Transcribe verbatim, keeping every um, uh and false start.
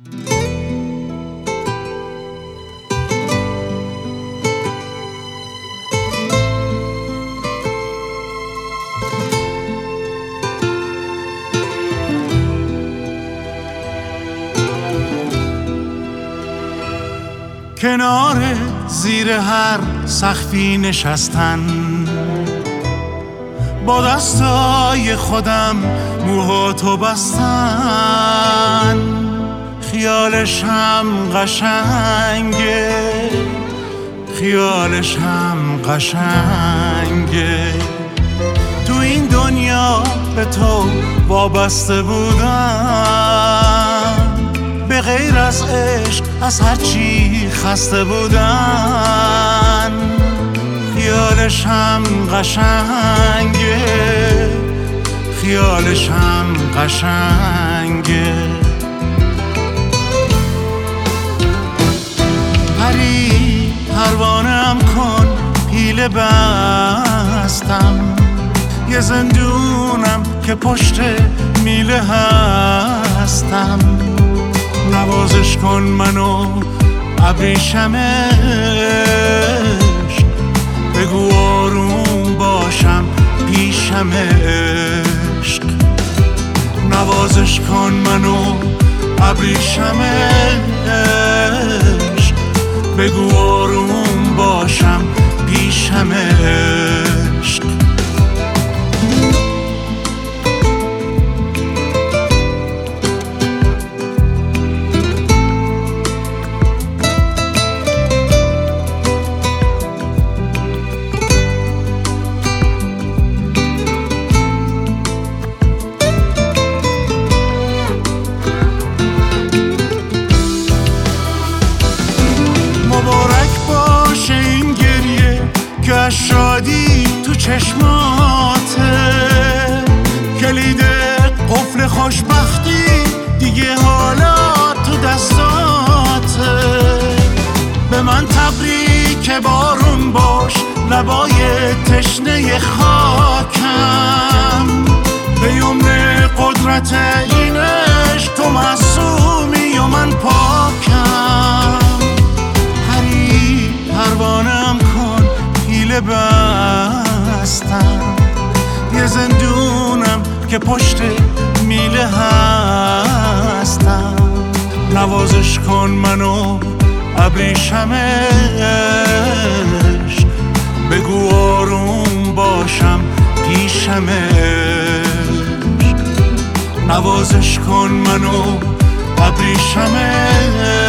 کنار زیر هر سقفی نشستن، با دستای خودم موهاتو بستن، خیالش هم قشنگه، خیالش هم قشنگه. تو این دنیا به تو وابسته بودم، به غیر از عشق از هر چی خسته بودن. خیالش هم قشنگه، خیالش هم قشنگه. پری پروانم کن، پیله بستم، یه زندونم که پشت میله هستم. نوازش کن منو ابریشم عشق، بگو آروم باشم پیشم عشق. نوازش کن منو ابریشم عشق، بگو آروم باشم پیشم عشق. شادی تو چشماته، کلید قفل خوشبختی دیگه حالا تو دستاته. به من تبریک بارون باش، لبای تشنه خاکم، به یمن قدرت اینش تو معصومی و من پاکم. پری پروانم کن، پیله بستم، یه زندونم که پشت میله هستم. نوازش کن منو ابریشم عشق، بگو آروم باشم پیشم عشق. نوازش کن منو ابریشم عشق،